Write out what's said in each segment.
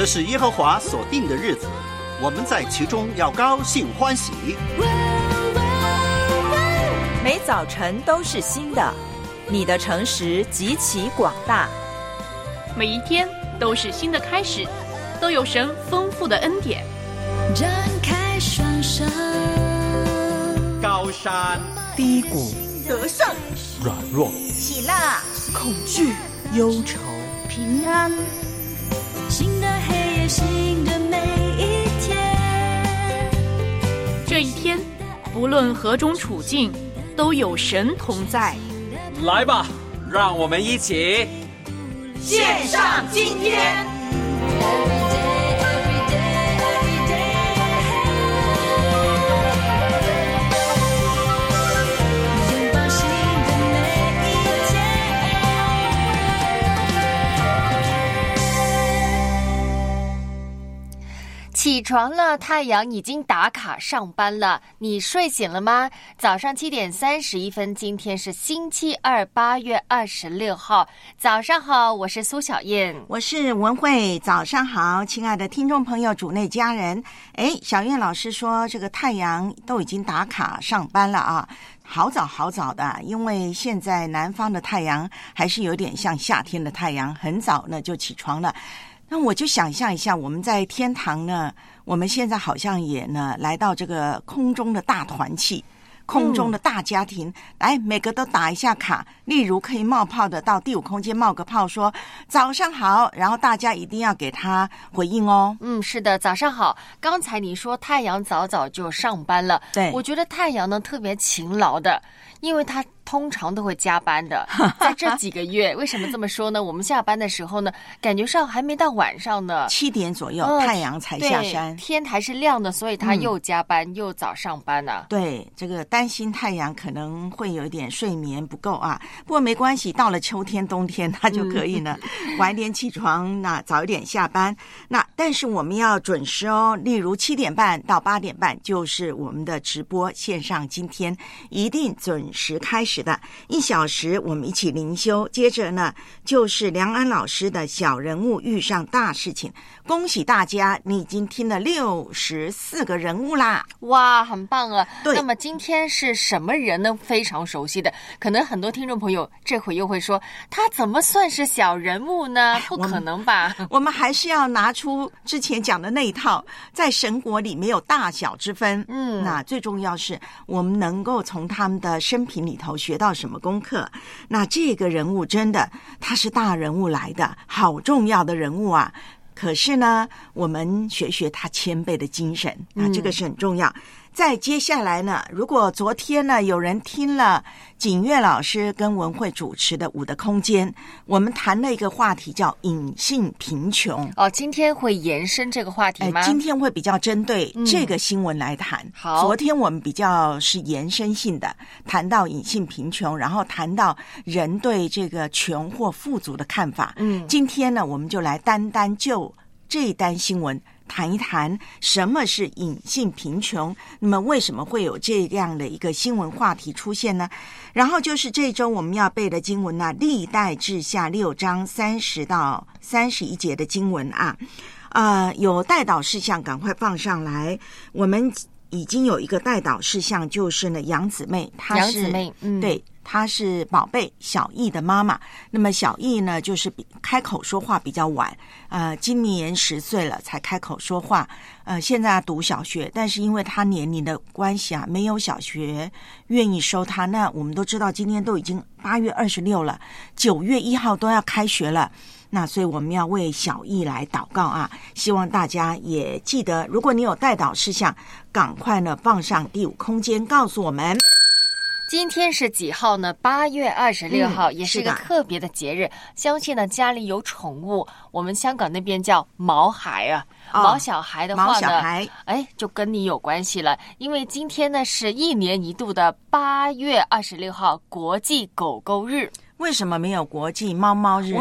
这是耶和华所定的日子，我们在其中要高兴欢喜。 每早晨都是新的，你的诚实极其广大。 每一天都是新的开始，都有神丰富的恩典。 展开双手， 高山低谷， 得胜软弱， 喜乐恐惧忧愁， 平安， 新的黑夜，新的每一天。 这一天不论何种处境，都有神同在。 来吧，让我们一起献上今天。 起床了，太阳已经打卡上班了。你睡醒了吗？早上7点31分，今天是星期二，8月26号。早上好，我是苏小燕， 我是文慧。早上好，亲爱的听众朋友，主内家人。小燕老师说，这个太阳都已经打卡上班了啊。好早好早的，因为现在南方的太阳还是有点像夏天的太阳，很早呢就起床了。那我就想象一下，我们在天堂呢，我们现在好像也呢来到这个空中的大团契，空中的大家庭，来每个都打一下卡。例如可以冒泡的到第5空间冒个泡，说早上好，然后大家一定要给他回应哦。 是的，早上好。刚才你说太阳早早就上班了， 对， 我觉得太阳呢特别勤劳的，因为它通常都会加班的。在这几个月，为什么这么说呢？我们下班的时候呢，感觉上还没到晚上呢 ，7点左右，太阳才下山， 天还是亮的，所以他又加班，又早上班啊。 对，这个担心太阳可能会有一点睡眠不够啊，不过没关系，到了秋天冬天他就可以呢晚一点起床，那早一点下班。那但是我们要准时哦，例如7点半到8点半就是我们的直播线上，今天一定准时开始的1小时，我们一起灵修。接着呢就是梁安老师的小人物遇上大事情。恭喜大家，你已经听了64个人物啦！ 哇，很棒啊！ 对， 那么今天是什么人呢？非常熟悉的，可能很多听众朋友这回又会说，他怎么算是小人物呢？不可能吧？ 我们还是要拿出之前讲的那一套，在神国里没有大小之分。那最重要是我们能够从他们的生平里头学到什么功课。那这个人物真的他是大人物来的，好重要的人物啊！可是呢，我们学学他谦卑的精神，那这个是很重要。再接下来呢，如果昨天呢有人听了景岳老师跟文慧主持的5的空间，我们谈了一个话题叫隐性贫穷。 今天会延伸这个话题吗？ 今天会比较针对这个新闻来谈。 好， 昨天我们比较是延伸性的谈到隐性贫穷，然后谈到人对这个穷或富足的看法。今天呢我们就来单单就这一单新闻谈一谈什么是隐性贫穷，那么为什么会有这样的一个新闻话题出现呢？然后就是这周我们要背的经文呢，历代志下6章30到31节的经文啊。有代祷事项赶快放上来。我们已经有一个代祷事项，就是呢杨姊妹，她是杨姊妹， 对，她是宝贝小艺的妈妈。那么小艺呢就是开口说话比较晚，今年10岁了才开口说话，现在要读小学，但是因为她年龄的关系啊，没有小学愿意收她。那我们都知道今天都已经8月26了，9月1号都要开学了，那所以我们要为小艺来祷告啊，希望大家也记得，如果你有代祷事项，赶快呢放上第5空间告诉我们。 今天是几号呢？8月26号，也是一个特别的节日。相信呢家里有宠物，我们香港那边叫毛孩啊。毛小孩的话呢， 毛小孩， 就跟你有关系了，因为今天呢是1年1度的8月26号国际狗狗日。 为什么没有国际猫猫日呢？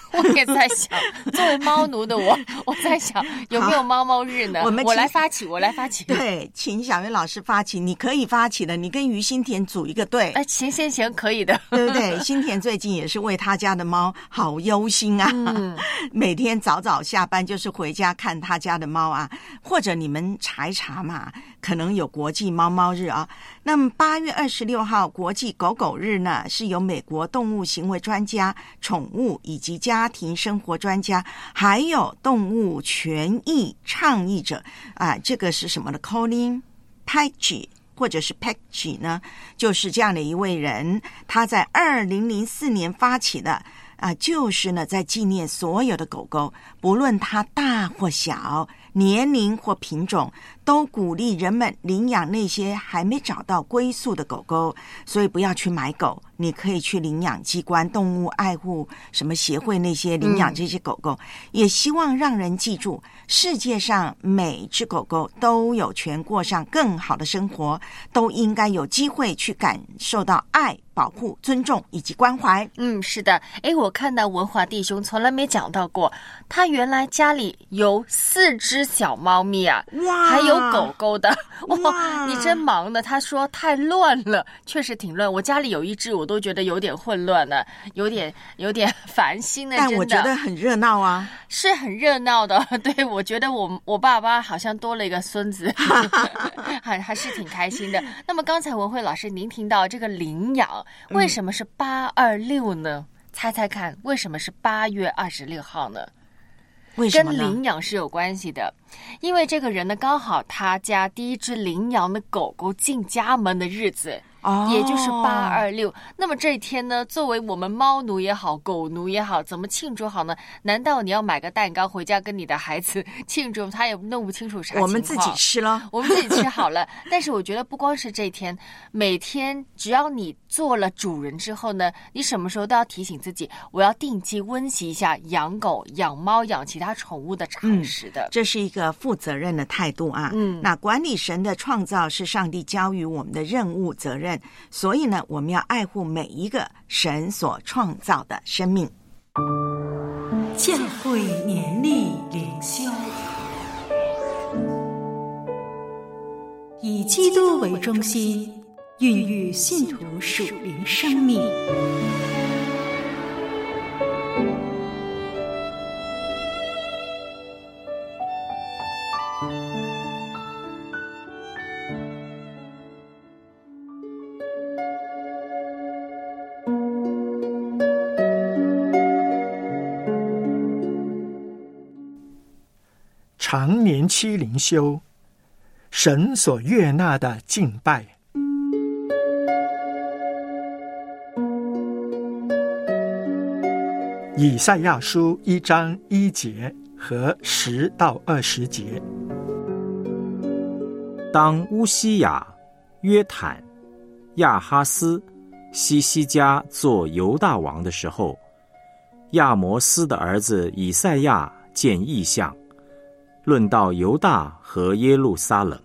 我也在想，作为猫奴的我在想有没有猫猫日呢？我来发起。 对，请小云老师发起，你可以发起的，你跟于心田组一个队。 行，可以的， 对不对？心田最近也是为他家的猫好忧心啊，每天早早下班就是回家看他家的猫啊，或者你们查一查嘛，可能有国际猫猫日啊。那么8月26号国际狗狗日呢，是由美国动物行为专家、宠物以及家庭生活专家，还有动物权益倡议者啊，这个是什么呢 ？Colin Page 或者是 Page 呢，就是这样的一位人，他在2004年发起的。就是呢，在纪念所有的狗狗，不论它大或小，年龄或品种，都鼓励人们领养那些还没找到归宿的狗狗。所以不要去买狗，你可以去领养机关、动物爱护什么协会那些领养这些狗狗。也希望让人记住，世界上每只狗狗都有权过上更好的生活，都应该有机会去感受到爱、保护、尊重以及关怀。 是的。我看到文华弟兄从来没讲到过，他原来家里有4只小猫咪啊，还有狗狗的。哇，你真忙的。他说太乱了，确实挺乱。我家里有1只，我都觉得有点混乱了，有点烦心的。 但我觉得很热闹啊， 是很热闹的。对，我觉得我爸爸好像多了一个孙子，还是挺开心的。那么刚才文慧老师您听到这个领养，为什么是826呢？猜猜看，为什么是8月26号呢？ 为什么呢？ 跟领养是有关系的，因为这个人呢，刚好他家第1只领养的狗狗进家门的日子。也就是826。那么这一天呢，作为我们猫奴也好，狗奴也好，怎么庆祝好呢？难道你要买个蛋糕回家跟你的孩子庆祝？他也弄不清楚啥情况。 我们自己吃了， 我们自己吃好了。但是我觉得不光是这一天，每天只要你做了主人之后呢，你什么时候都要提醒自己，我要定期温习一下养狗、养猫、养其他宠物的常识的。 这是一个负责任的态度啊。那管理神的创造是上帝交予我们的任务责任。所以呢，我们要爱护每一个神所创造的生命。 教会年历灵修，以基督为中心，孕育信徒属灵生命。 常年期灵修，神所悦纳的敬拜。以赛亚书1章1节和10到20节。 当乌西雅、约坦、亚哈斯、西西家做犹大王的时候，亚摩斯的儿子以赛亚见异象，论到犹大和耶路撒冷。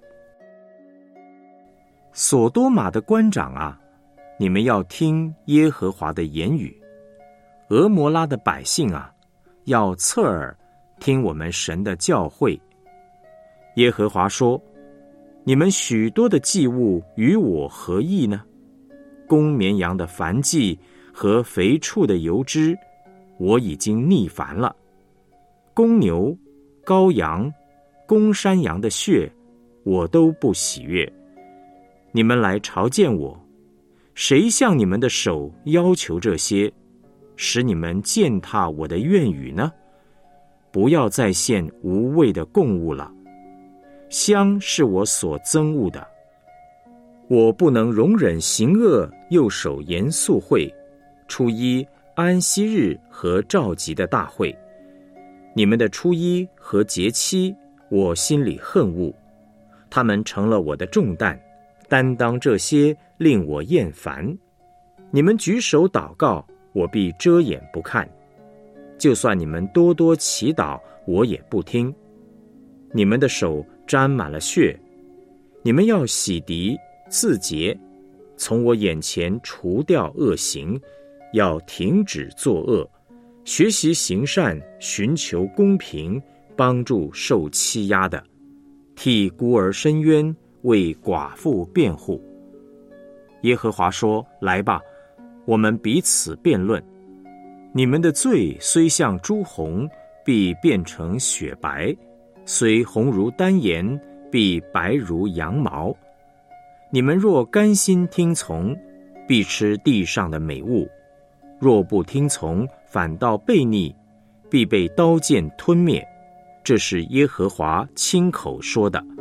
所多玛的官长啊，你们要听耶和华的言语；俄摩拉的百姓啊，要侧耳听我们神的教诲。耶和华说：你们许多的祭物与我何异呢？公绵羊的燔祭和肥畜的油脂，我已经腻烦了。公牛、羔羊、公山羊的血，我都不喜悦。你们来朝见我，谁向你们的手要求这些，使你们践踏我的愿语呢？不要再献无味的供物了。香是我所憎恶的，我不能容忍行恶又守严肃会、初一、安息日和召集的大会。你们的初一和节期，我心里恨恶，他们成了我的重担，担当这些令我厌烦。你们举手祷告，我必遮掩不看；就算你们多多祈祷，我也不听。你们的手沾满了血，你们要洗涤自洁，从我眼前除掉恶行，要停止作恶， 学习行善，寻求公平，帮助受欺压的，替孤儿伸冤，为寡妇辩护。耶和华说：来吧，我们彼此辩论。你们的罪虽像朱红，必变成雪白；虽红如丹颜，必白如羊毛。你们若甘心听从，必吃地上的美物；若不听从，反倒悖逆，必被刀剑吞灭。这是耶和华亲口说的。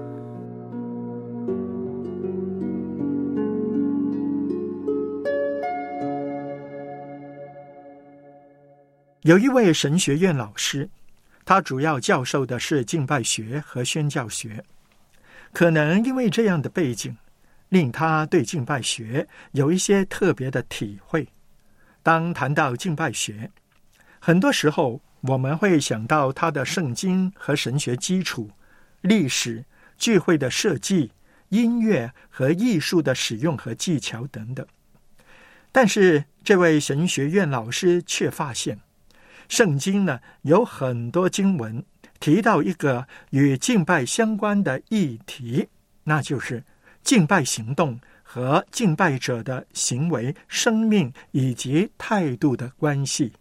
有一位神学院老师，他主要教授的是敬拜学和宣教学。可能因为这样的背景，令他对敬拜学有一些特别的体会。当谈到敬拜学，很多时候我们会想到他的圣经和神学基础、历史、聚会的设计、音乐和艺术的使用和技巧等等。但是这位神学院老师却发现，圣经呢有很多经文提到一个与敬拜相关的议题，那就是敬拜行动和敬拜者的行为、生命以及态度的关系。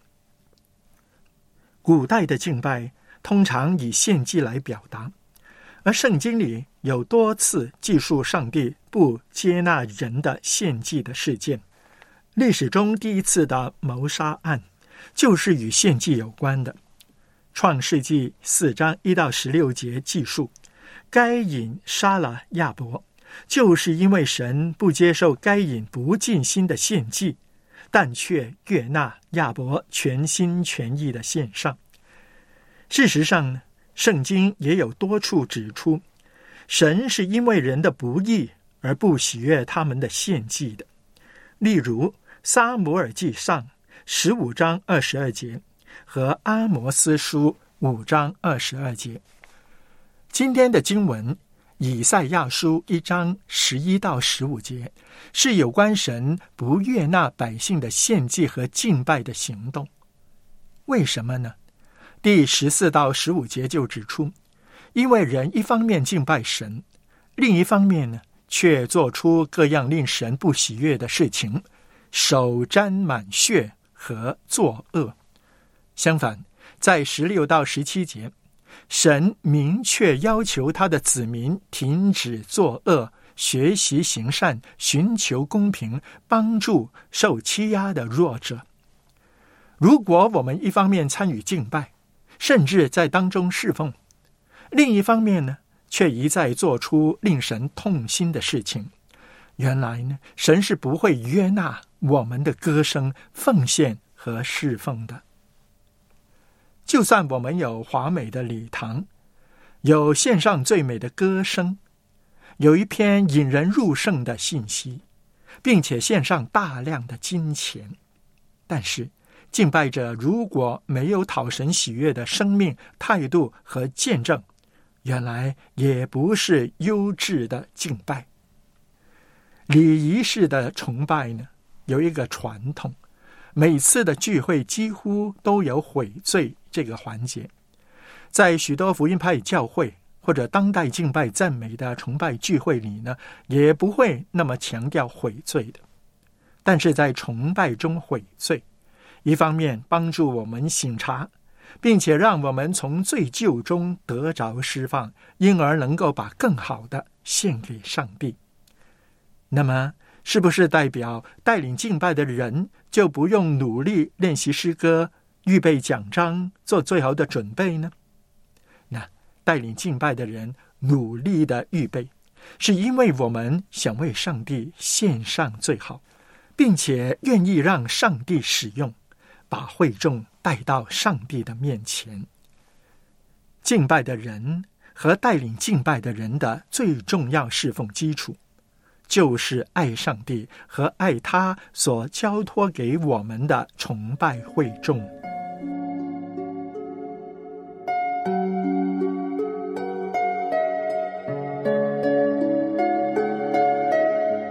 古代的敬拜通常以献祭来表达，而圣经里有多次记述上帝不接纳人的献祭的事件。历史中第一次的谋杀案就是与献祭有关的。创世纪4章1到16节记述，该隐杀了亚伯，就是因为神不接受该隐不尽心的献祭，但却悦纳亚伯全心全意的献上。事实上，圣经也有多处指出，神是因为人的不义而不喜悦他们的献祭的。例如撒母耳记上15章22节和阿摩斯书5章22节。今天的经文以赛亚书1章11到15节是有关神不悦纳百姓的献祭和敬拜的行动。为什么呢？第14到15节就指出，因为人一方面敬拜神，另一方面呢却做出各样令神不喜悦的事情，手沾满血和作恶。相反，在16到17节，神明确要求他的子民停止作恶，学习行善，寻求公平，帮助受欺压的弱者。如果我们一方面参与敬拜，甚至在当中侍奉，另一方面呢，却一再做出令神痛心的事情，原来呢，神是不会悦纳我们的歌声、奉献和侍奉的。就算我们有华美的礼堂，有献上最美的歌声，有一篇引人入胜的信息，并且献上大量的金钱，但是敬拜者如果没有讨神喜悦的生命、态度和见证，原来也不是优质的敬拜。礼仪式的崇拜呢，有一个传统，每次的聚会几乎都有悔罪这个环节。在许多福音派教会或者当代敬拜赞美的崇拜聚会里呢，也不会那么强调悔罪的。但是在崇拜中悔罪，一方面帮助我们省察，并且让我们从罪疚中得着释放，因而能够把更好的献给上帝。那么是不是代表带领敬拜的人就不用努力练习诗歌、预备讲章、做最好的准备呢？那带领敬拜的人努力的预备，是因为我们想为上帝献上最好，并且愿意让上帝使用，把会众带到上帝的面前。敬拜的人和带领敬拜的人的最重要侍奉基础，就是爱上帝和爱他所交托给我们的崇拜会众。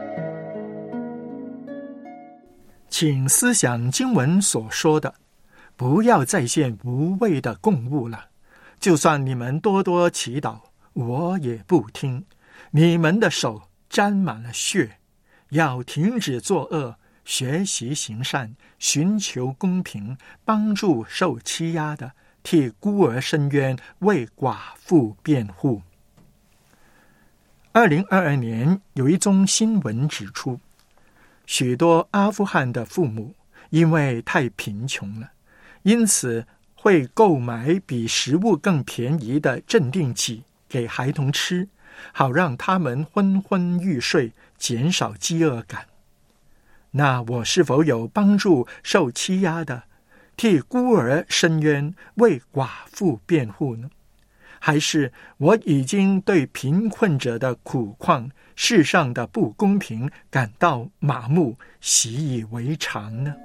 请思想经文所说的， 不要再献无谓的供物了。就算你们多多祈祷，我也不听。你们的手沾满了血，要停止作恶，学习行善，寻求公平，帮助受欺压的，替孤儿伸冤，为寡妇辩护。2022年有一宗新闻指出，许多阿富汗的父母因为太贫穷了，因此会购买比食物更便宜的镇定剂给孩童吃，好让他们昏昏欲睡，减少饥饿感。那我是否有帮助受欺压的，替孤儿伸冤，为寡妇辩护呢？还是我已经对贫困者的苦况、世上的不公平感到麻木，习以为常呢？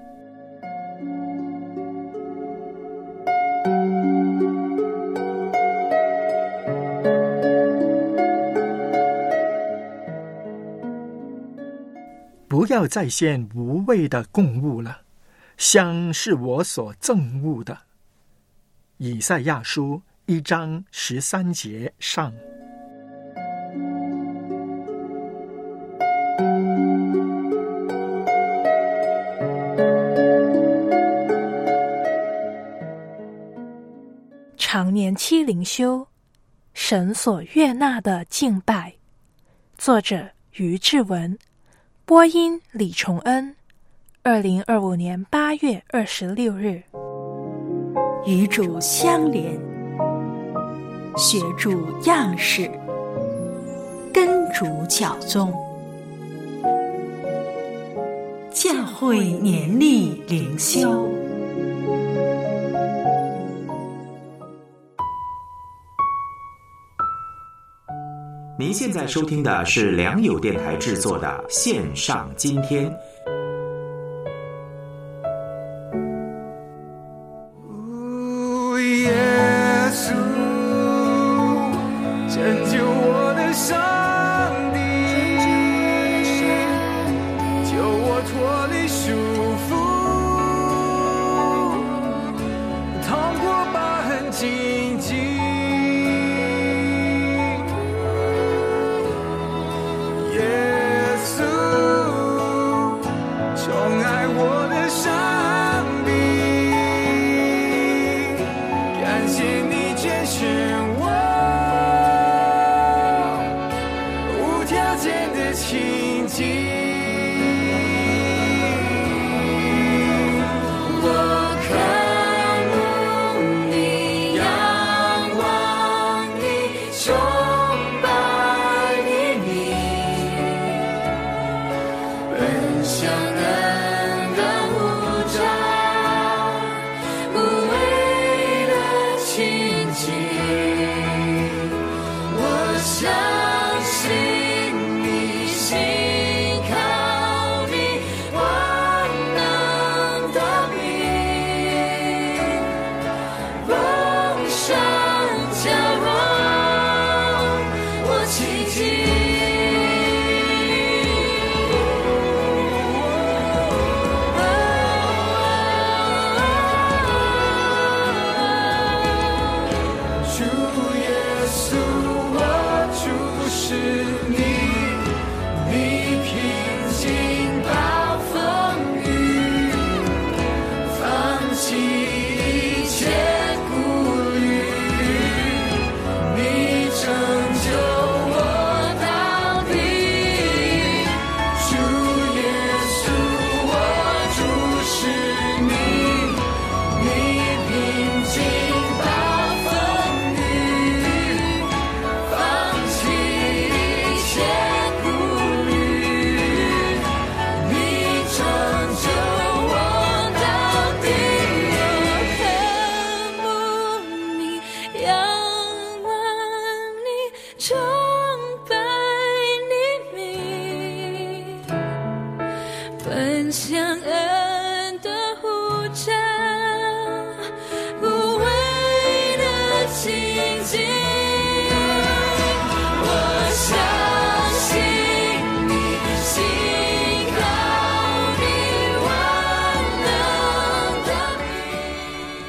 不要再献无谓的供物了，香是我所憎恶的。以赛亚书1章13节上。 常年期灵修，神所悦纳的敬拜。作者于志文，播音李崇恩。2025年8月26日。 与主相连，学主样式，跟主脚踪。教会年历灵修。 您现在收听的是良友电台制作的线上今天。 耶稣，拯救我的上帝，救我脱离束缚，趟过半荆棘。 相信你心看。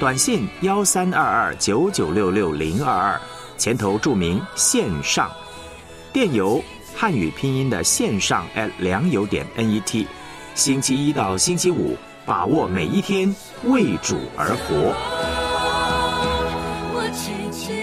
短信1322996622，前头注明线上，电邮汉语拼音的线上@良友.net。星期一到星期五，把握每一天，为主而活。 我轻轻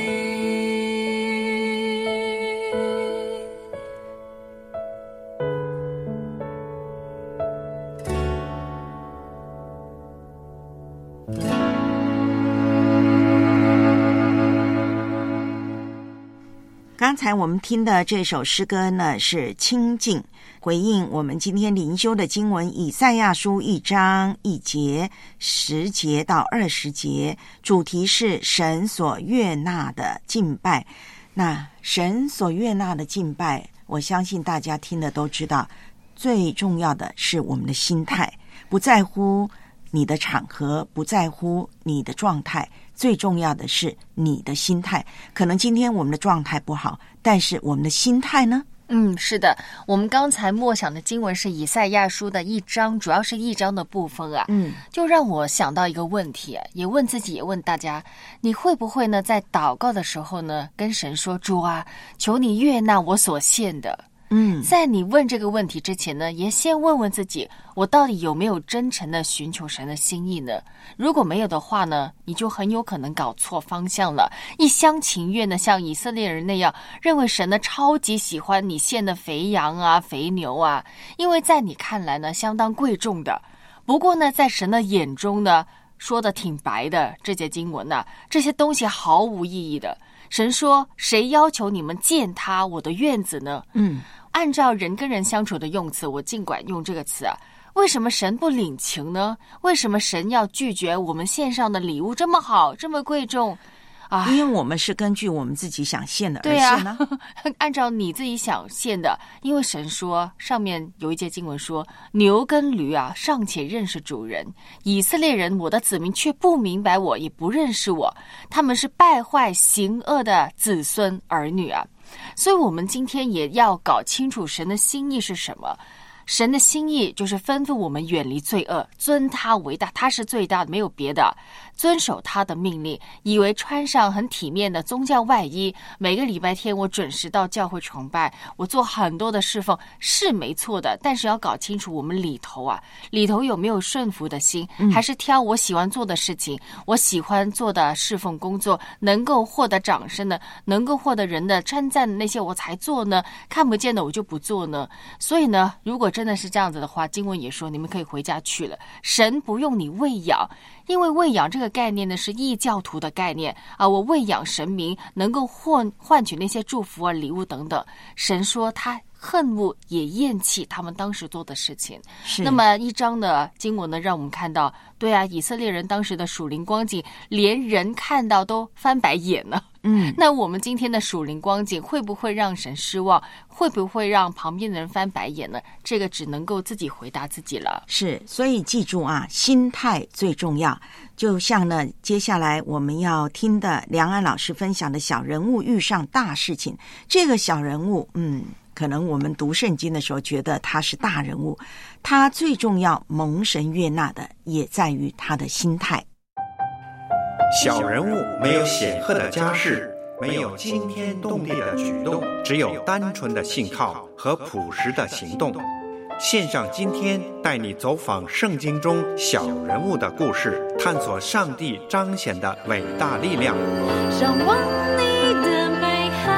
刚才我们听的这首诗歌呢是清净，回应我们今天灵修的经文以赛亚书1章1节10节到20节，主题是神所悦纳的敬拜。那神所悦纳的敬拜，我相信大家听的都知道，最重要的是我们的心态，不在乎你的场合，不在乎你的状态，最重要的是你的心态。可能今天我们的状态不好，但是我们的心态呢？ 是的，我们刚才默想的经文是以赛亚书的1章，主要是1章的部分啊。就让我想到一个问题啊，也问自己，也问大家，你会不会呢，在祷告的时候呢，跟神说，主啊，求你悦纳我所献的。在你问这个问题之前呢，也先问问自己，我到底有没有真诚的寻求神的心意呢？如果没有的话呢，你就很有可能搞错方向了，一厢情愿的像以色列人那样，认为神呢超级喜欢你献的肥羊啊、肥牛啊，因为在你看来呢相当贵重的。不过呢，在神的眼中呢，说的挺白的，这节经文啊，这些东西毫无意义的。神说，谁要求你们践踏我的院子呢？按照人跟人相处的用词，我尽管用这个词啊，为什么神不领情呢？为什么神要拒绝我们献上的礼物这么好，这么贵重啊？ 因为我们是根据我们自己想献的而献呢。 按照你自己想献的，因为神说，上面有一节经文说，牛跟驴啊尚且认识主人，以色列人我的子民却不明白我，也不认识我，他们是败坏行恶的子孙儿女啊。所以我们今天也要搞清楚神的心意是什么。神的心意就是吩咐我们远离罪恶，尊他为大，他是最大的，没有别的，遵守他的命令，以为穿上很体面的宗教外衣，每个礼拜天我准时到教会崇拜，我做很多的侍奉是没错的，但是要搞清楚我们里头有没有顺服的心，还是挑我喜欢做的事情，我喜欢做的侍奉工作，能够获得掌声的，能够获得人的称赞的那些我才做呢，看不见的我就不做呢。所以呢，如果真的是这样子的话，经文也说你们可以回家去了，神不用你喂养，因为喂养这个概念呢是异教徒的概念啊，我喂养神明能够换取那些祝福啊、礼物等等。神说他恨恶也厌弃他们当时做的事情。那么1章的经文呢，让我们看到，对啊，以色列人当时的属灵光景，连人看到都翻白眼了。那我们今天的属灵光景会不会让神失望？会不会让旁边的人翻白眼呢？这个只能够自己回答自己了。 是，所以记住啊，心态最重要。就像呢，接下来我们要听的梁安老师分享的小人物遇上大事情，这个小人物，可能我们读圣经的时候觉得他是大人物，他最重要蒙神悦纳的也在于他的心态。 小人物没有显赫的家世，没有惊天动地的举动，只有单纯的信靠和朴实的行动。线上今天带你走访圣经中小人物的故事，探索上帝彰显的伟大力量。 向往你的美好，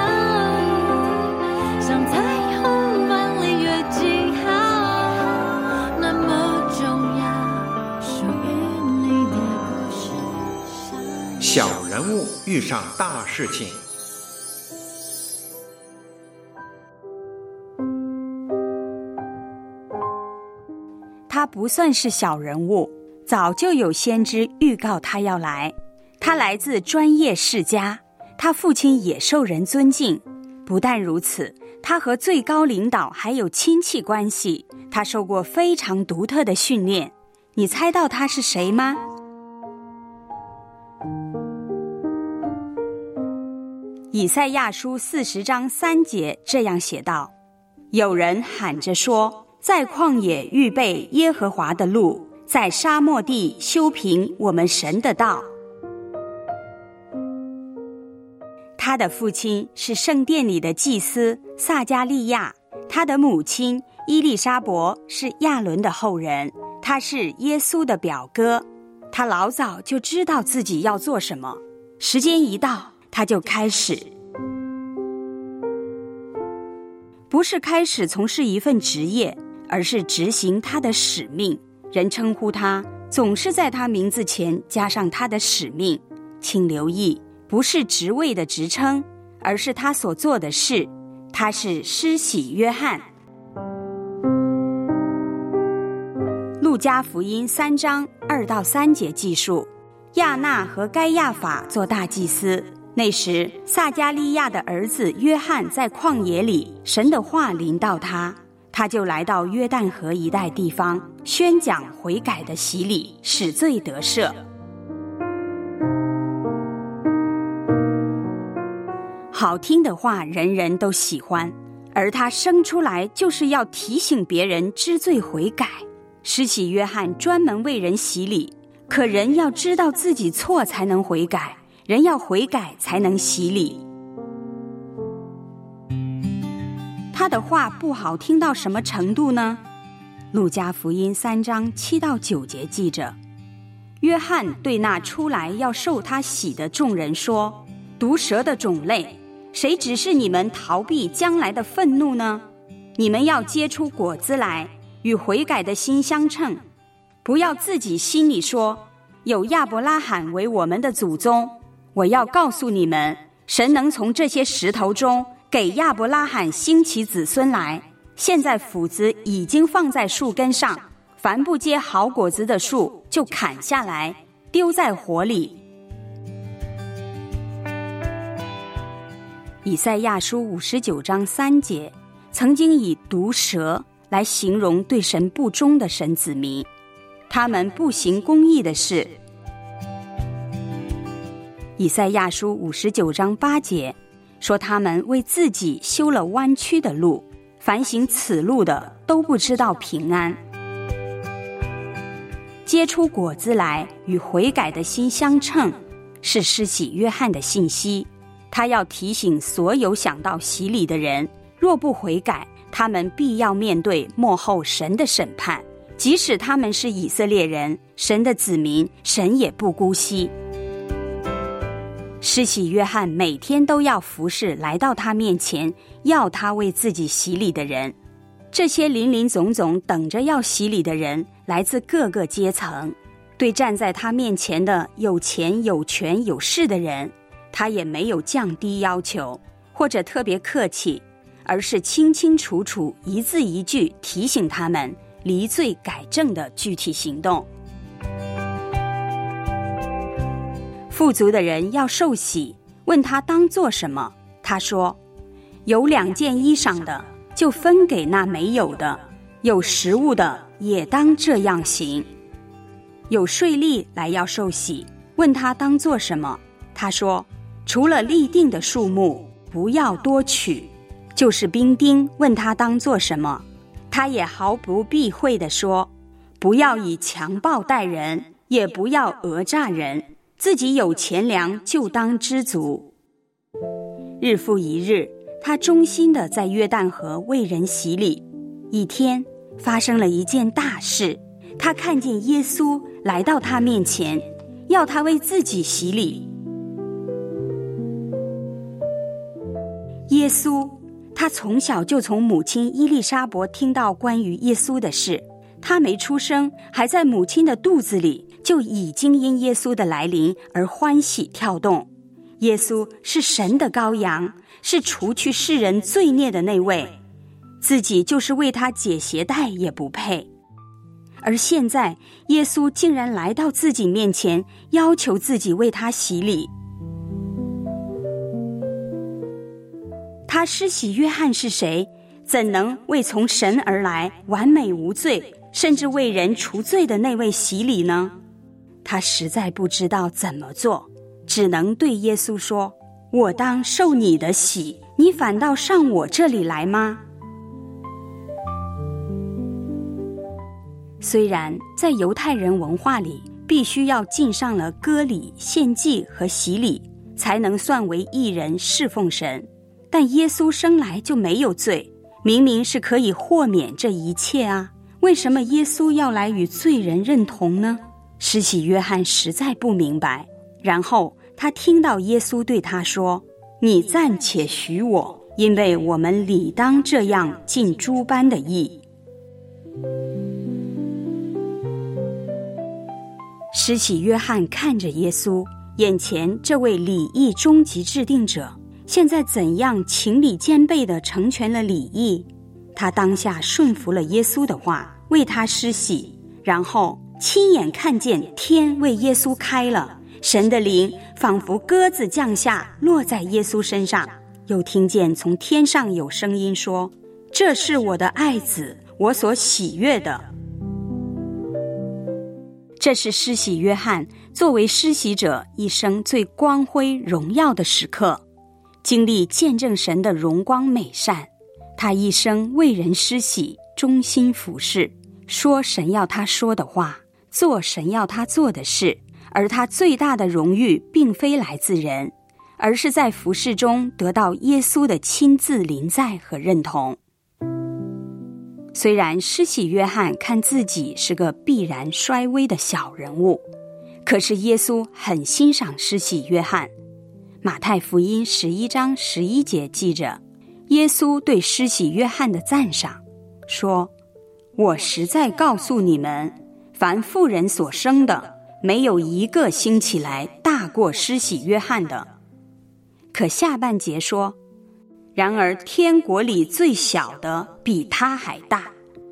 像彩虹万里越静好，那么重要，属于你的故事。 小人物遇上大事情。 他不算是小人物，早就有先知预告他要来。他来自专业世家，他父亲也受人尊敬。不但如此，他和最高领导还有亲戚关系，他受过非常独特的训练。你猜到他是谁吗？以赛亚书40章3节这样写道：有人喊着说，在旷野预备耶和华的路，在沙漠地修平我们神的道。 他的父亲是圣殿里的祭司撒加利亚，他的母亲伊丽莎伯是亚伦的后人，他是耶稣的表哥。他老早就知道自己要做什么，时间一到，他就开始。不是开始从事一份职业，而是执行他的使命。人称呼他，总是在他名字前加上他的使命。请留意，不是职位的职称，而是他所做的事。他是施洗约翰。路加福音3章2到3节记述，亚那和该亚法做大祭司。那时撒加利亚的儿子约翰在旷野里，神的话临到他，他就来到约旦河一带地方，宣讲悔改的洗礼，使罪得赦。好听的话人人都喜欢，而他生出来就是要提醒别人知罪悔改。施洗约翰专门为人洗礼，可人要知道自己错才能悔改，人要悔改才能洗礼。他的话不好听到什么程度呢？路加福音3章7到9节记着，约翰对那出来要受他洗的众人说，毒蛇的种类，谁指示你们逃避将来的愤怒呢？你们要结出果子来，与悔改的心相称，不要自己心里说，有亚伯拉罕为我们的祖宗。我要告诉你们，神能从这些石头中给亚伯拉罕兴起子孙来。现在斧子已经放在树根上，凡不结好果子的树就砍下来，丢在火里。以赛亚书59章3节曾经以毒蛇来形容对神不忠的神子民，他们不行公义的事。以赛亚书59章8节说，他们为自己修了弯曲的路，凡行此路的都不知道平安。结出果子来，与悔改的心相称，是施洗约翰的信息。他要提醒所有想到洗礼的人，若不悔改，他们必要面对末后神的审判。即使他们是以色列人，神的子民，神也不姑息。施洗约翰每天都要服侍来到他面前，要他为自己洗礼的人。这些林林总总等着要洗礼的人，来自各个阶层。对站在他面前的有钱有权有势的人，他也没有降低要求，或者特别客气，而是清清楚楚一字一句提醒他们离罪改正的具体行动。富足的人要受洗，问他当做什么，他说，有2件衣裳的就分给那没有的，有食物的也当这样行。有税吏来要受洗，问他当做什么，他说，除了立定的数目不要多取。就是兵丁问他当做什么，他也毫不避讳地说，不要以强暴待人，也不要讹诈人，自己有钱粮就当知足。日复一日，他忠心地在约旦河为人洗礼。一天发生了一件大事，他看见耶稣来到他面前，要他为自己洗礼。耶稣，他从小就从母亲伊丽莎伯听到关于耶稣的事，他没出生，还在母亲的肚子里，就已经因耶稣的来临而欢喜跳动。耶稣是神的羔羊，是除去世人罪孽的那位，自己就是为他解鞋带也不配。而现在耶稣竟然来到自己面前，要求自己为他洗礼。他施洗约翰是谁？怎能为从神而来完美无罪，甚至为人除罪的那位洗礼呢？他实在不知道怎么做，只能对耶稣说，我当受你的洗，你反倒上我这里来吗？虽然在犹太人文化里，必须要尽上了割礼、献祭和洗礼， 才能算为义人侍奉神。但耶稣生来就没有罪，明明是可以豁免这一切啊，为什么耶稣要来与罪人认同呢？施洗约翰实在不明白。然后他听到耶稣对他说：你暂且许我，因为我们理当这样尽诸般的义。施洗约翰看着耶稣，眼前这位礼义终极制定者，现在怎样情理兼备地成全了礼义？他当下顺服了耶稣的话，为他施洗，然后亲眼看见天为耶稣开了，神的灵仿佛鸽子降下，落在耶稣身上，又听见从天上有声音说：这是我的爱子，我所喜悦的。这是施洗约翰作为施洗者一生最光辉荣耀的时刻，经历见证神的荣光美善。他一生为人施洗，忠心服侍，说神要他说的话，做神要他做的事。而他最大的荣誉并非来自人，而是在服侍中得到耶稣的亲自临在和认同。虽然施洗约翰看自己是个必然衰微的小人物，可是耶稣很欣赏施洗约翰。马太福音11章11节记着，耶稣对施洗约翰的赞赏说：我实在告诉你们，凡妇人所生的，没有一个兴起来大过施洗约翰的。可下半节说：然而天国里最小的比他还大。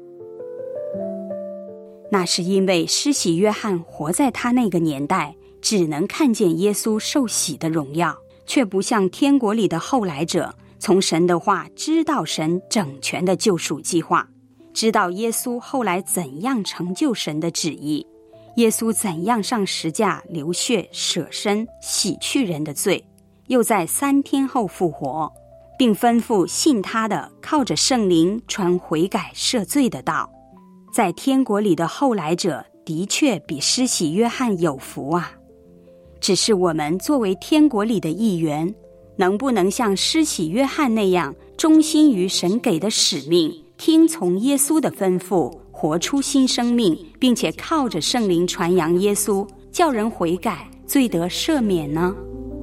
那是因为施洗约翰活在他那个年代，只能看见耶稣受洗的荣耀，却不像天国里的后来者，从神的话知道神整全的救赎计划，知道耶稣后来怎样成就神的旨意，耶稣怎样上十架流血舍身洗去人的罪，又在3天后复活，并吩咐信他的靠着圣灵传悔改赦罪的道。在天国里的后来者的确比施洗约翰有福啊！只是我们作为天国里的一员，能不能像施洗约翰那样忠心于神给的使命，听从耶稣的吩咐，活出新生命，并且靠着圣灵传扬耶稣，叫人悔改，罪得赦免呢？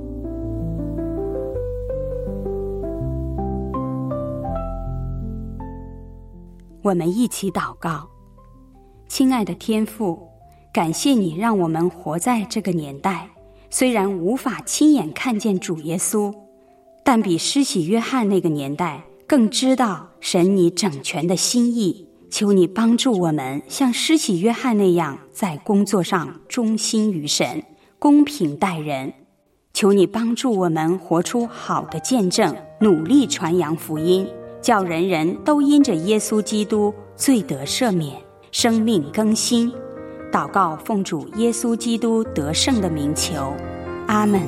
我们一起祷告。亲爱的天父，感谢你让我们活在这个年代，虽然无法亲眼看见主耶稣，但比施洗约翰那个年代更知道神你整全的心意。求你帮助我们像施洗约翰那样，在工作上忠心于神，公平待人。求你帮助我们活出好的见证，努力传扬福音，叫人人都因着耶稣基督罪得赦免，生命更新。祷告奉主耶稣基督得胜的名求，阿们。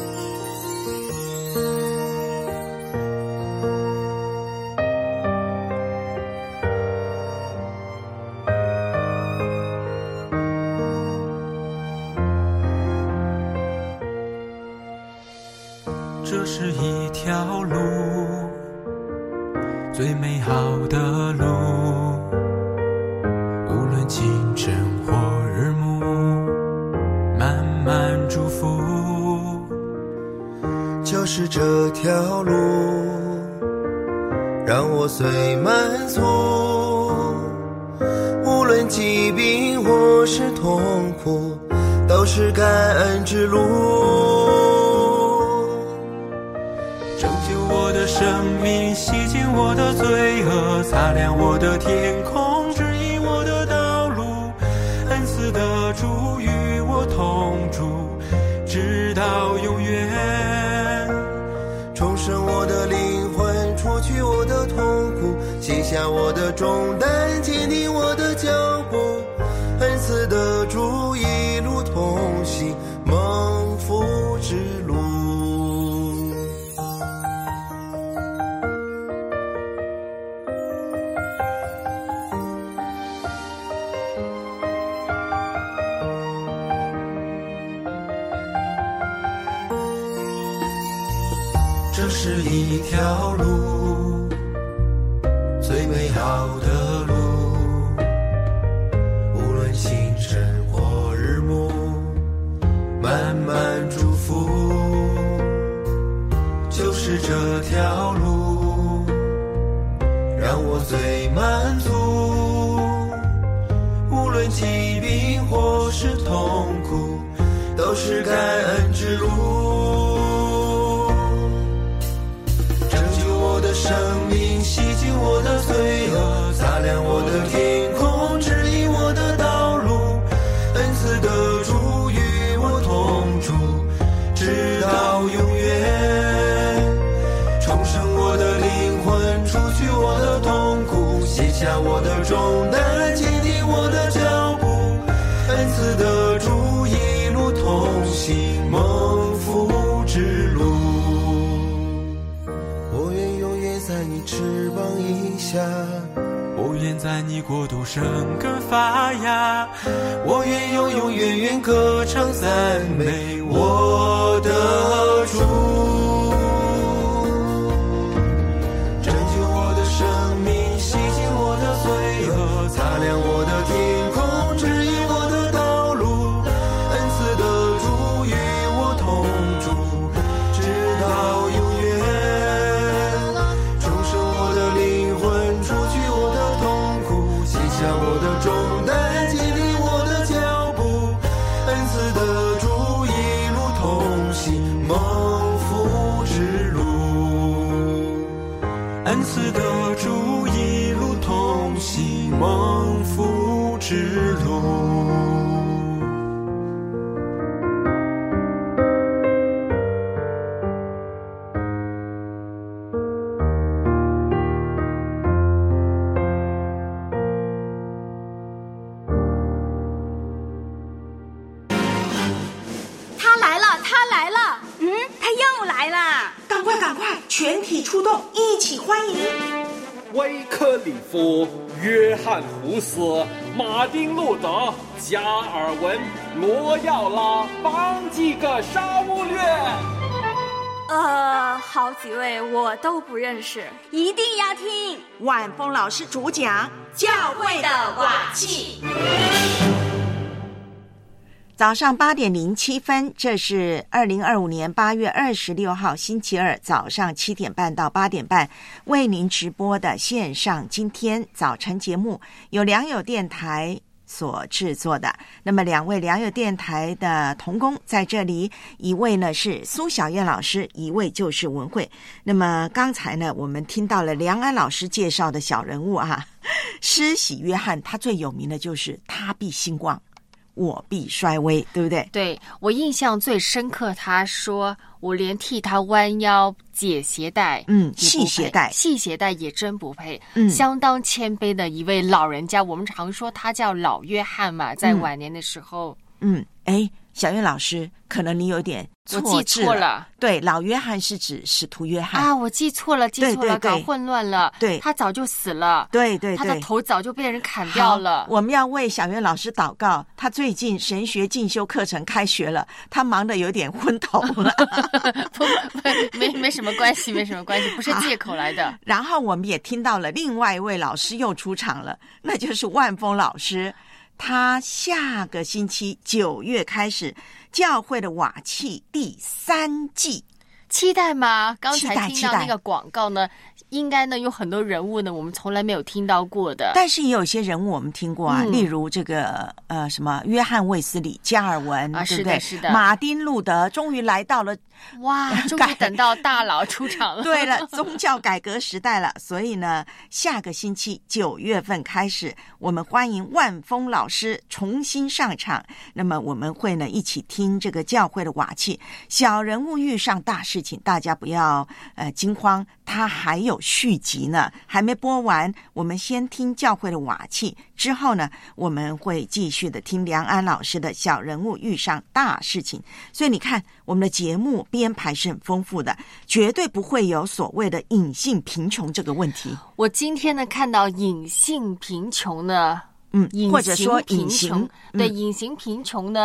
这是一条路，最美好的路，无论清晨或日暮，慢慢祝福。 就是这条路，让我虽满足，无论疾病或是痛苦，都是感恩之路。 拯救我的生命，洗净我的罪恶，擦亮我的天空，指引我的道路。恩赐的主与我同住，直到永远。 重生我的灵魂，除去我的痛苦，卸下我的重担，坚定我的脚步。恩赐的主一路同行，蒙福之路。 这是一条路，最美好的路，无论星辰或日暮，慢慢祝福，就是这条路让我最满足，无论疾病或是痛苦，都是感恩之路，拯救我的生命，洗净我的罪恶，擦亮我的天空，指引我的道路，恩赐的主与我同住，直到永远，重生我的灵魂，除去我的痛苦，卸下我的重担，坚定我的脚步，恩赐的主一路同行，蒙福之路。我愿永远在你翅膀以下， 我愿在你国度生根发芽， 我愿永永远远歌唱赞美我的主，拯救我的生命，洗净我的罪恶，擦亮我的天空，指引我的道路，恩赐的主与我同住，直到永远，重生我的灵魂，除去我的痛苦，卸下我的重担，坚定我的脚步，恩赐的主一路同行，蒙福之路，恩赐的主一路同行，蒙福之路。 他来了，他来了！ 他又来了！赶快，赶快，全体出动，一起欢迎！ 威克里夫、约翰胡斯、马丁路德、加尔文、罗耀拉、邦几个沙乌略。 好几位我都不认识，一定要听晚风老师主讲教会的瓦器。 早上8点07分，这是2025年8月26号星期二早上7点半到8点半为您直播的线上今天早晨节目，由良友电台所制作的。那么2位良友电台的同工在这里，一位呢是苏小燕老师，一位就是文慧。那么刚才呢我们听到了梁安老师介绍的小人物施洗约翰，他最有名的就是他必兴旺，我必衰微，对不对？ 对，我印象最深刻，他说我连替他弯腰解鞋带， 系鞋带也真不配，相当谦卑的一位老人家。我们常说他叫老约翰嘛，在晚年的时候， 小燕老师，可能你有点我记错了。 对，老约翰是指使徒约翰啊，我记错了，搞混乱了。 对， 他早就死了。 对， 他的头早就被人砍掉了。 我们要为小燕老师祷告，他最近神学进修课程开学了，他忙得有点昏头了。 没什么关系，不是借口来的。 然后我们也听到了另外一位老师又出场了，那就是万峰老师。他下个星期9月开始教会的瓦器第3季， 期待吗？刚才听到那个广告呢，应该呢有很多人物呢我们从来没有听到过的， 但是也有些人物我们听过例如这个什么约翰卫斯理、加尔文对不对？ 是的， 马丁路德终于来到了， 哇，终于等到大佬出场了。 对了，宗教改革时代了，所以呢下个星期9月份开始，我们欢迎万峰老师重新上场。那么我们会呢一起听这个教会的瓦器，小人物遇上大事情，大家不要惊慌，它还有续集呢，还没播完。我们先听教会的瓦器，之后呢我们会继续的听梁安老师的小人物遇上大事情。所以你看我们的节目编排是很丰富的，绝对不会有所谓的隐性贫穷这个问题。 我今天呢看到隐性贫穷呢， 或者说隐形， 对，隐形贫穷呢，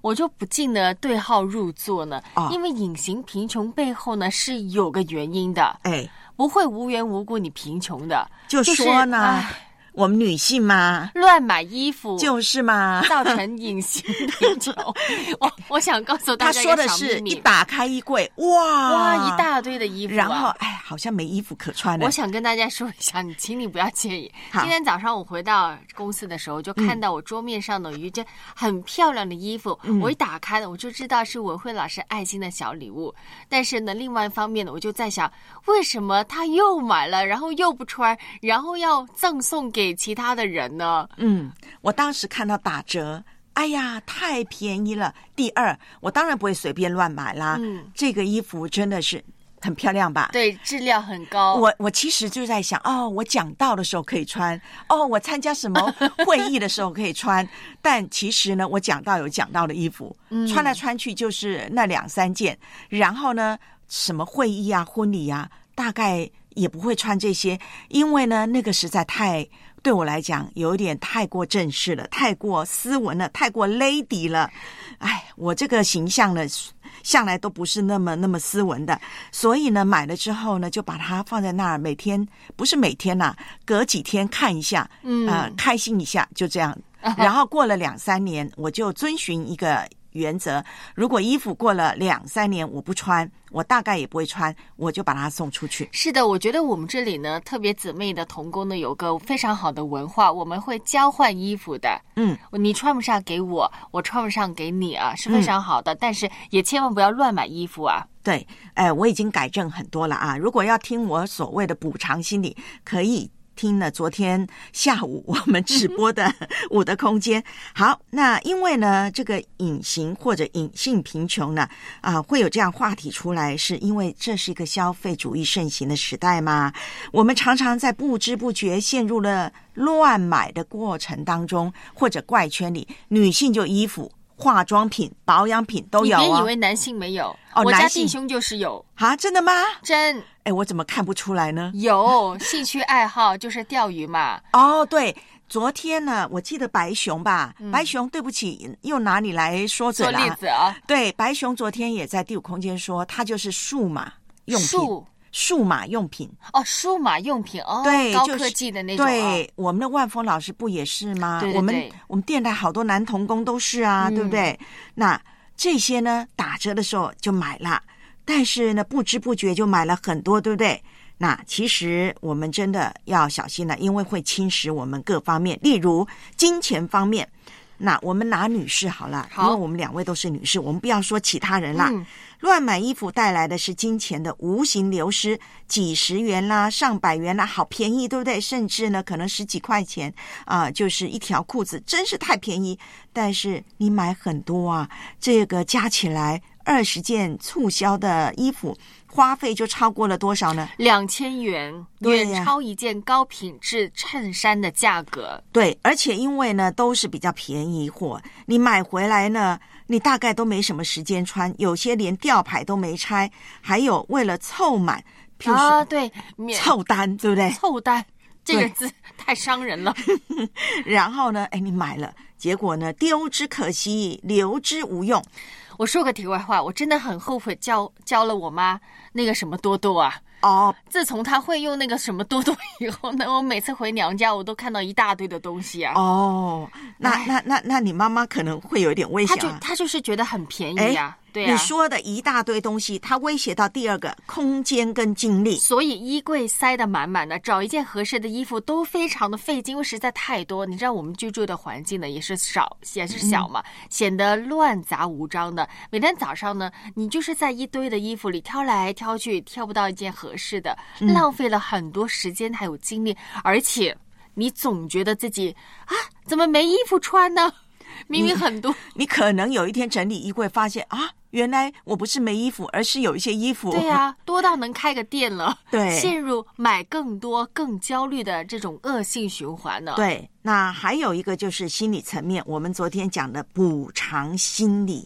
我就不禁的对号入座呢。因为隐形贫穷背后呢是有个原因的，不会无缘无故你贫穷的。 就说呢，我们女性嘛， 乱买衣服就是嘛， 造成隐形贫穷。我想告诉大家一个小秘密， 他说的是一打开衣柜，哇， 一大堆的衣服， 然后好像没衣服可穿了。 我想跟大家说一下，请你不要介意。今天早上我回到公司的时候，就看到我桌面上有一件很漂亮的衣服，我一打开了，我就知道是文慧老师爱心的小礼物。但是呢，另外一方面呢，我就在想，为什么他又买了，然后又不穿，然后要赠送给其他的人呢？ 我当时看到打折，哎呀，太便宜了。第二，我当然不会随便乱买啦。这个衣服真的是很漂亮吧？ 对，质量很高。 我其实就在想，我讲道的时候可以穿，我参加什么会议的时候可以穿。但其实呢，我讲道有讲道的衣服，穿来穿去就是那2-3件。然后呢，什么会议啊、婚礼啊，大概也不会穿这些，因为呢，那个实在对我来讲有一点太过正式了，太过斯文了，太过 lady 了。我这个形象呢，向来都不是那么斯文的，所以呢，买了之后呢，就把它放在那儿，不是每天啦，隔几天看一下，开心一下，就这样。然后过了2-3年，我就遵循一个原则，如果衣服过了2-3年我不穿，我大概也不会穿，我就把它送出去。 是的，我觉得我们这里呢，特别姊妹的同工呢，有个非常好的文化，我们会交换衣服的。你穿不上给我，我穿不上给你啊，是非常好的。但是也千万不要乱买衣服啊。 对，我已经改正很多了啊。如果要听我所谓的补偿心理，可以听了昨天下午我们直播的我的空间。好，那因为呢，这个隐形或者隐性贫穷呢，会有这样话题出来，是因为这是一个消费主义盛行的时代嘛。我们常常在不知不觉陷入了乱买的过程当中，或者怪圈里。女性就衣服、化妆品、保养品都有。 你别以为男性没有，我家弟兄就是有。 真的吗？ 真。 我怎么看不出来呢？ 有兴趣爱好就是钓鱼嘛。 对，昨天呢，我记得白熊吧，白熊对不起，又拿你来说嘴了。 做例子啊。 对，白熊昨天也在第5空间说，它就是数码用品。数码用品数码用品对， 高科技的那种。 对，我们的万峰老师不也是吗？ 对， 我们电台好多男童工都是啊，对不对？那这些呢，打折的时候就买了，但是呢，不知不觉就买了很多，对不对？那其实我们真的要小心了，因为会侵蚀我们各方面，例如金钱方面。那我们拿女士好了，因为我们2位都是女士，我们不要说其他人啦。乱买衣服带来的是金钱的无形流失，几十元啦、上百元啦，好便宜，对不对？甚至呢，可能10几块钱就是一条裤子，真是太便宜。但是你买很多啊，这个加起来20件促销的衣服，花费就超过了多少呢 ？2000元，远超一件高品质衬衫的价格。 对，而且因为呢都是比较便宜货，你买回来呢，你大概都没什么时间穿，有些连吊牌都没拆，还有为了凑满， 对， 凑单，对不对？ 凑单这个字太伤人了。 然后呢，你买了，结果呢丢之可惜，留之无用。 我说个题外话，我真的很后悔教了我妈那个什么多多啊。自从她会用那个什么多多以后呢，我每次回娘家我都看到一大堆的东西啊。 那你妈妈可能会有点危险啊。 她就是觉得很便宜啊。对啊， 你说的一大堆东西，它威胁到第2个空间跟精力， 所以衣柜塞得满满的，找一件合适的衣服都非常的费劲，因为实在太多。你知道我们居住的环境呢也是小嘛，显得乱杂无章的。每天早上呢，你就是在一堆的衣服里挑来挑去，挑不到一件合适的，浪费了很多时间还有精力，而且你总觉得自己怎么没衣服穿呢？明明很多， 你可能有一天整理衣柜发现原来我不是没衣服，而是有一些衣服。 对啊，多到能开个店了。 对， 陷入买更多更焦虑的这种恶性循环呢。 对，那还有一个就是心理层面，我们昨天讲的补偿心理。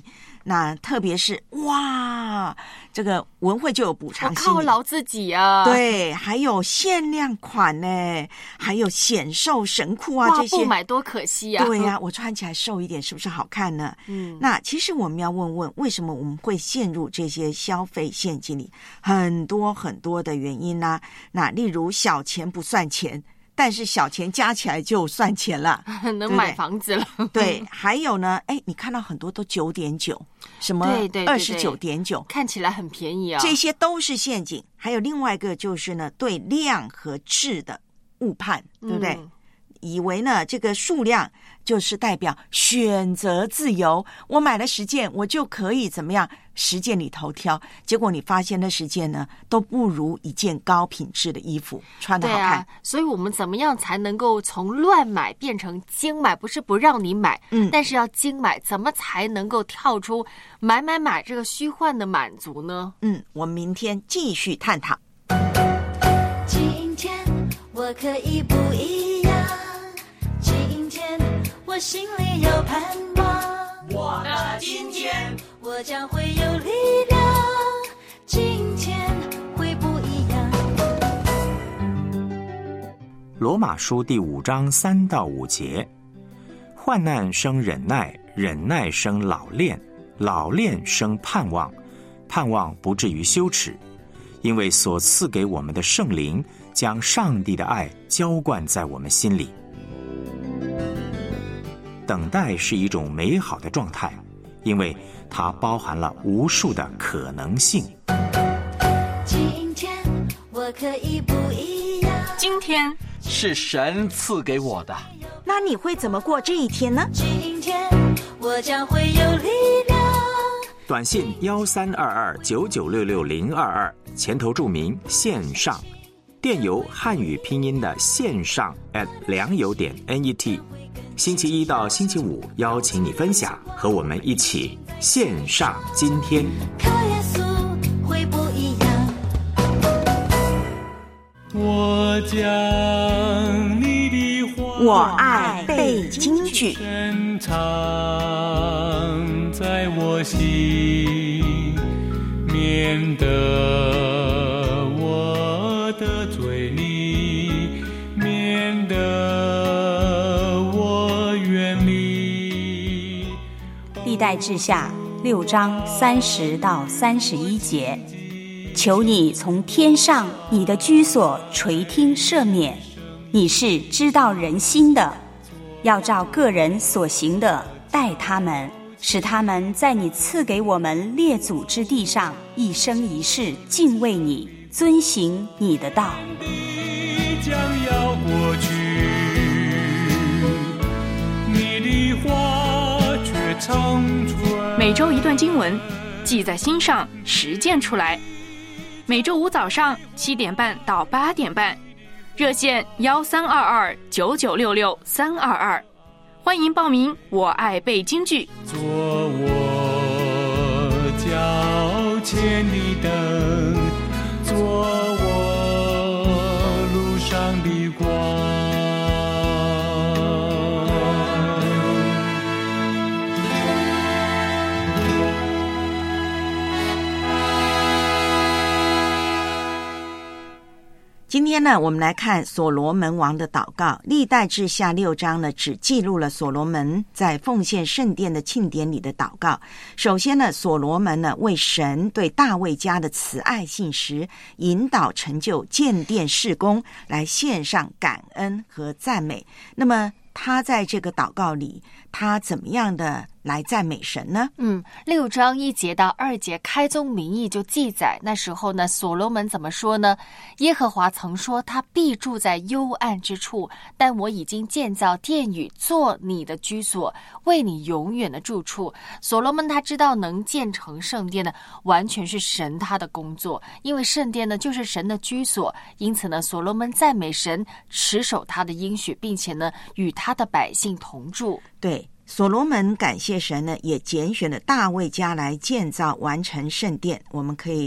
那特别是哇，这个文慧就有补偿心理， 我犒劳自己啊。 对，还有限量款呢，还有显瘦神裤啊，这些不买多可惜啊。 对啊，我穿起来瘦一点是不是好看呢？那其实我们要问问，为什么我们会陷入这些消费陷阱里？很多很多的原因啊。那例如小钱不算钱，但是小钱加起来就算钱了， 能买房子了。 对，还有呢，你看到很多都9.9，什么29.9， 看起来很便宜啊， 这些都是陷阱。还有另外一个就是呢，对量和质的误判，对不对？以为呢这个数量就是代表选择自由，我买了10件我就可以怎么样，10件里头挑，结果你发现那10件呢都不如一件高品质的衣服穿得好看。 所以我们怎么样才能够从乱买变成精买？不是不让你买，但是要精买，怎么才能够跳出买这个虚幻的满足呢？ 我们明天继续探讨。 今天我可以不一样，今天我心里有盼望， 我的今天我将会有力量，今天会不一样。 罗马书第5章3到5节，患难生忍耐，忍耐生老练，老练生盼望，盼望不至于羞耻，因为所赐给我们的圣灵将上帝的爱浇灌在我们心里。等待是一种美好的状态，因为它包含了无数的可能性。 今天我可以不一样， 今天是神赐给我的。 那你会怎么过这一天呢？ 今天我将会有力量。 短信132299660022，前头注明线上，电邮汉语拼音的线上@良友.net。星期1到星期5邀请你分享，和我们一起线上今天。 靠耶稣会不一样。 我将你的话， 我爱背京剧， 深藏在我心，免得我的嘴里，免得我远离。 历代志下6章30到31节，求你从天上你的居所垂听赦免，你是知道人心的，要照个人所行的待他们，使他们在你赐给我们列祖之地上一生一世敬畏你，遵行你的道。 将要过去，你的话却长存。 每周一段经文，记在心上，实践出来。每周5早上7点半到8点半，热线132299662322，欢迎报名。我爱背京剧， 做我脚前的灯，做我路上的光。 今天呢，我们来看所罗门王的祷告。历代志下6章呢，只记录了所罗门在奉献圣殿的庆典里的祷告。首先呢，所罗门呢为神对大卫家的慈爱信实，引导成就建殿事工，来献上感恩和赞美。那么他在这个祷告里，他怎么样的来赞美神呢 ？6章1节到2节开宗明义就记载，那时候呢，所罗门怎么说呢？耶和华曾说，他必住在幽暗之处，但我已经建造殿宇，做你的居所，为你永远的住处。所罗门他知道能建成圣殿呢，完全是神他的工作，因为圣殿呢就是神的居所，因此呢，所罗门赞美神，持守他的应许，并且呢，与他的百姓同住。 对，所罗门感谢神呢，也拣选了大卫家来建造完成圣殿。我们可以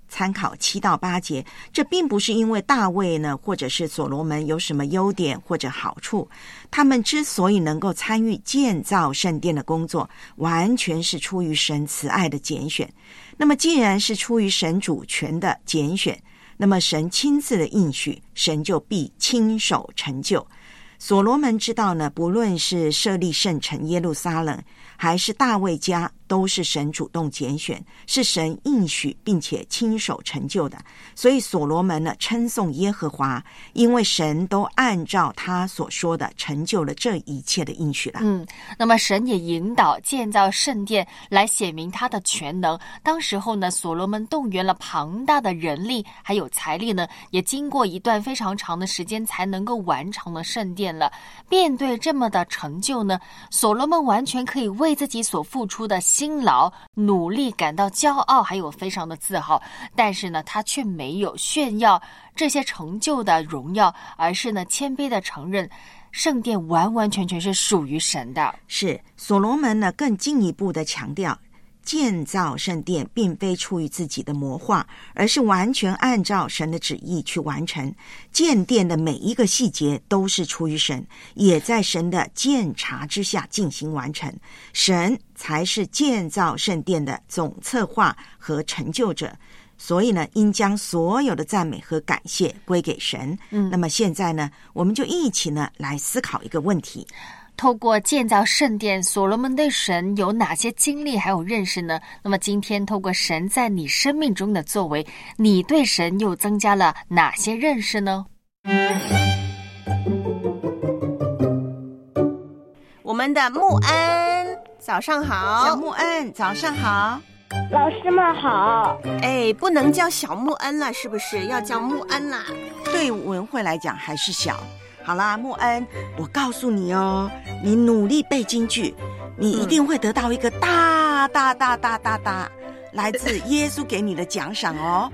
参考7到8节，这并不是因为大卫呢或者是所罗门有什么优点或者好处，他们之所以能够参与建造圣殿的工作，完全是出于神慈爱的拣选。那么既然是出于神主权的拣选，那么神亲自的应许，神就必亲手成就。所罗门知道呢，不论是设立圣城耶路撒冷，还是大卫家，都是神主动拣选，是神应许并且亲手成就的。所以所罗门呢称颂耶和华，因为神都按照他所说的成就了这一切的应许了。 那么神也引导建造圣殿来显明他的全能。当时候呢，所罗门动员了庞大的人力还有财力呢，也经过一段非常长的时间才能够完成了圣殿了。面对这么的成就呢，所罗门完全可以为自己所付出的辛劳努力感到骄傲，还有非常的自豪。但是呢，他却没有炫耀这些成就的荣耀，而是呢谦卑的承认圣殿完完全全是属于神的。 是所罗门呢更进一步的强调，建造圣殿并非出于自己的谋划，而是完全按照神的旨意去完成。建殿的每一个细节都是出于神，也在神的监察之下进行完成。神才是建造圣殿的总策划和成就者，所以呢，应将所有的赞美和感谢归给神。那么现在呢，我们就一起呢来思考一个问题。 透过建造圣殿，所罗门对神有哪些经历还有认识呢？那么今天透过神在你生命中的作为，你对神又增加了哪些认识呢？ 我们的穆恩，早上好。 小穆恩，早上好。 老师们好。 哎，不能叫小穆恩了，是不是要叫穆恩啦？ 对文慧来讲还是小。好啦，穆恩，我告诉你哦，你努力背京剧，你一定会得到一个大来自耶稣给你的奖赏哦。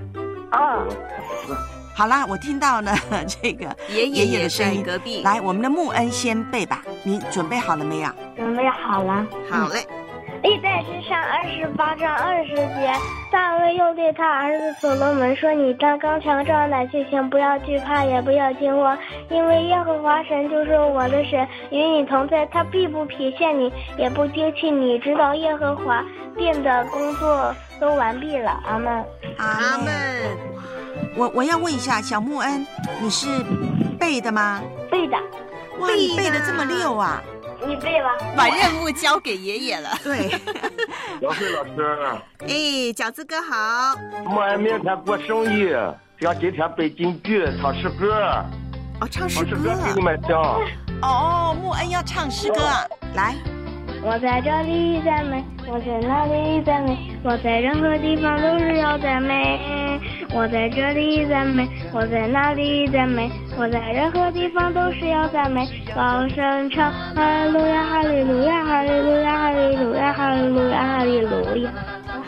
好啦，我听到了这个爷爷的声音， 隔壁。 来，我们的穆恩先背吧，你准备好了没有？ 准备好了。 好嘞。 历代志上28章20节，大卫又对他儿子所罗门说：“你当刚强壮胆就行，不要惧怕，也不要惊慌，因为耶和华神就是我的神，与你同在，他必不撇下你，也不丢弃你，直到耶和华殿的工作都完毕了。”阿们。 阿们。 我要问一下小穆恩，你是背的吗？ 背的。 哇，你背得这么溜啊！ 你背吧， 把任务交给爷爷了。 对， 老师， 哎，饺子哥好。 穆恩明天过生日，想今天背京剧，唱诗歌。 哦，唱诗歌给你们讲。 哦，穆恩要唱诗歌，来。 我在这里赞美，我在那里赞美，我在任何地方都是要赞美。我在这里赞美，我在那里赞美，我在任何地方都是要赞美。高声唱哈利路亚，哈利路亚，哈利路亚，哈利路亚，哈利路亚，哈利路亚。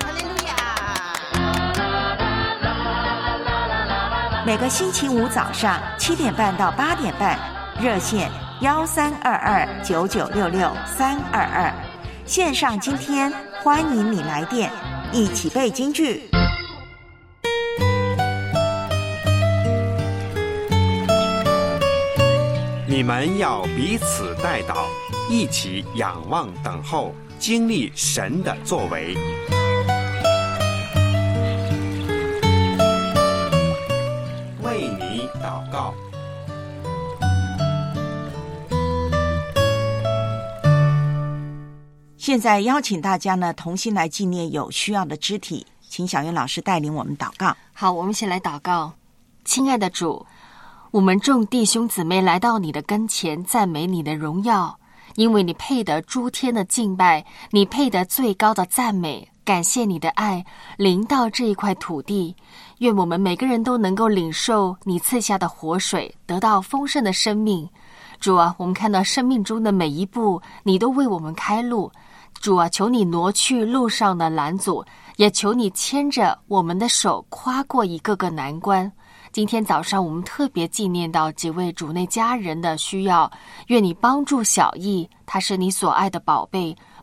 每个星期五早上7点半到8点半，热线13229966-322，线上今天欢迎你来电，一起背京剧。 你们要彼此代祷，一起仰望等候，经历神的作为。为你祷告。 现在邀请大家呢，同心来纪念有需要的肢体，请小燕老师带领我们祷告。 好，我们一起来祷告。亲爱的主，我们众弟兄姊妹来到你的跟前，赞美你的荣耀，因为你配得诸天的敬拜，你配得最高的赞美。感谢你的爱临到这一块土地，愿我们每个人都能够领受你赐下的活水，得到丰盛的生命。主啊，我们看到生命中的每一步，你都为我们开路。主啊，求你挪去路上的拦阻，也求你牵着我们的手跨过一个个难关。今天早上我们特别纪念到几位主内家人的需要，愿你帮助小艺，他是你所爱的宝贝，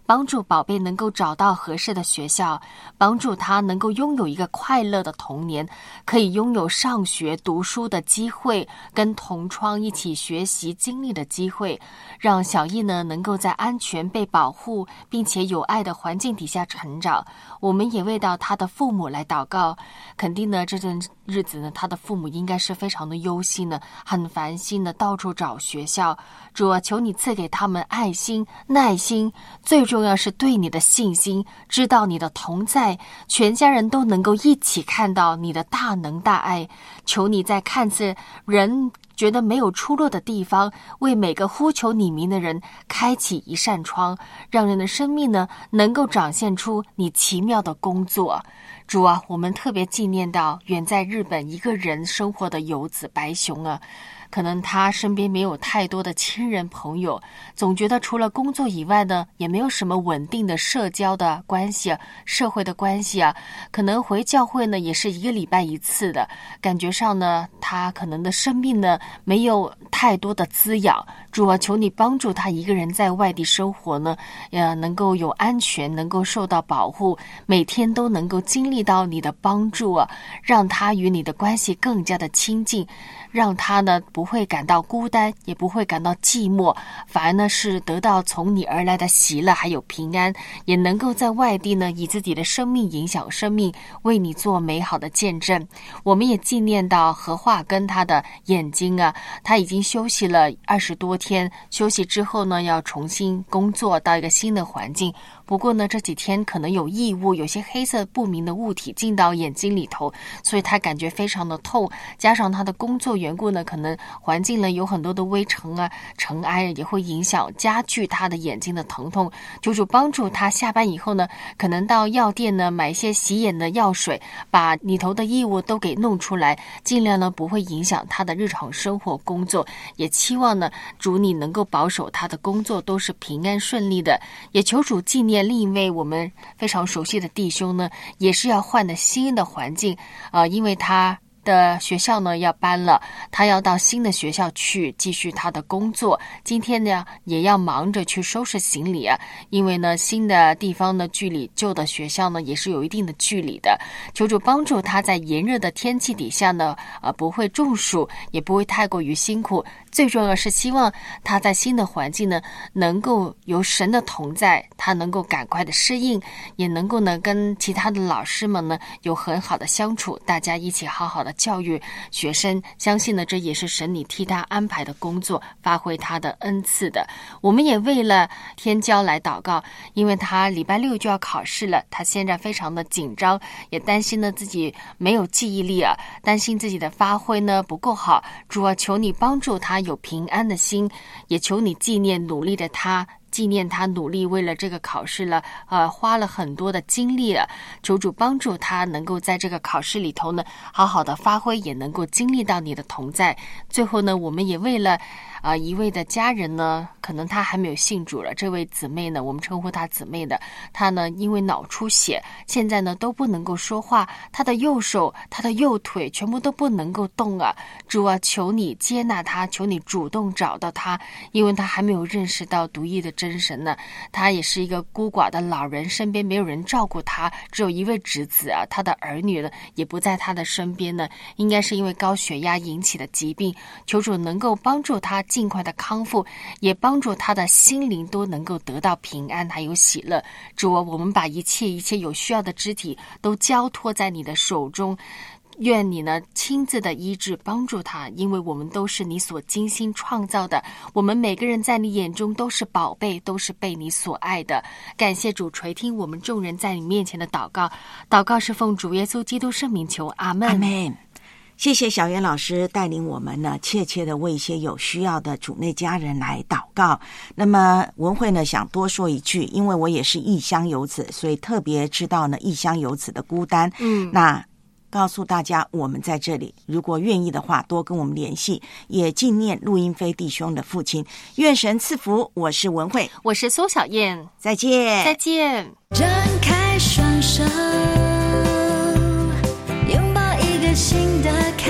帮助宝贝能够找到合适的学校，帮助他能够拥有一个快乐的童年，可以拥有上学读书的机会，跟同窗一起学习经历的机会，让小艺呢能够在安全被保护并且有爱的环境底下成长。我们也为到他的父母来祷告，肯定呢这阵日子呢他的父母应该是非常的忧心呢，很烦心的到处找学校。主啊，求你赐给他们爱心耐心，最重要是对你的信心，知道你的同在，全家人都能够一起看到你的大能大爱。求你在看似人觉得没有出路的地方，为每个呼求你名的人开启一扇窗，让人的生命呢能够展现出你奇妙的工作。主啊，我们特别纪念到远在日本一个人生活的游子白熊啊，可能他身边没有太多的亲人朋友，总觉得除了工作以外呢，也没有什么稳定的社交的关系啊，社会的关系啊，可能回教会呢也是1个礼拜1次的，感觉上呢他可能的生命呢没有太多的滋养。主啊，求你帮助他一个人在外地生活呢，能够有安全，能够受到保护，每天都能够经历到你的帮助啊，让他与你的关系更加的亲近，让他呢不会感到孤单，也不会感到寂寞，反而呢是得到从你而来的喜乐还有平安，也能够在外地呢以自己的生命影响生命，为你做美好的见证。我们也纪念到何化跟他的眼睛啊，他已经休息了20多天，休息之后呢要重新工作到一个新的环境，不过呢这几天可能有异物，有些黑色不明的物体进到眼睛里头，所以他感觉非常的痛，加上他的工作缘故呢，可能环境呢有很多的微尘啊尘埃，也会影响加剧他的眼睛的疼痛。求主帮助他下班以后呢，可能到药店呢买一些洗眼的药水，把里头的异物都给弄出来，尽量呢不会影响他的日常生活工作。也期望呢主你能够保守他的工作都是平安顺利的。也求主纪念另一位我们非常熟悉的弟兄呢，也是要换的新的环境因为他的学校呢要搬了，他要到新的学校去继续他的工作。今天呢也要忙着去收拾行李啊，因为呢新的地方呢距离旧的学校呢也是有一定的距离的。求主帮助他在炎热的天气底下呢不会中暑，也不会太过于辛苦。最重要是希望他在新的环境呢能够有神的同在，他能够赶快的适应，也能够呢跟其他的老师们呢有很好的相处，大家一起好好的教育学生。相信呢这也是神你替他安排的工作，发挥他的恩赐的。我们也为了天骄来祷告，因为他礼拜6就要考试了，他现在非常的紧张，也担心呢自己没有记忆力啊，担心自己的发挥呢不够好。主啊，求你帮助他有平安的心，也求你纪念努力的他，纪念他努力为了这个考试了花了很多的精力了。求主帮助他能够在这个考试里头呢好好的发挥，也能够经历到你的同在。最后呢我们也为了一位的家人呢，可能他还没有信主了，这位姊妹呢，我们称呼她姊妹的，她呢因为脑出血，现在呢都不能够说话，她的右手她的右腿全部都不能够动啊。主啊，求你接纳她，求你主动找到她，因为她还没有认识到独一的真神呢。她也是一个孤寡的老人，身边没有人照顾她，只有一位侄子啊，她的儿女呢也不在她的身边呢，应该是因为高血压引起的疾病。求主能够帮助她尽快的康复，也帮助他的心灵都能够得到平安还有喜乐。主啊，我们把一切有需要的肢体都交托在你的手中，愿你呢亲自的医治帮助他，因为我们都是你所精心创造的，我们每个人在你眼中都是宝贝，都是被你所爱的。感谢主垂听我们众人在你面前的祷告，祷告是奉主耶稣基督圣名求，阿们。 阿们。谢谢小袁老师带领我们呢，切切的为一些有需要的主内家人来祷告。那么文慧呢想多说一句，因为我也是异乡游子，所以特别知道呢异乡游子的孤单。那告诉大家我们在这里，如果愿意的话多跟我们联系，也纪念陆英飞弟兄的父亲。愿神赐福。我是文慧， 我是苏小燕， 再见再见。 张开双手，拥抱一个新的开始。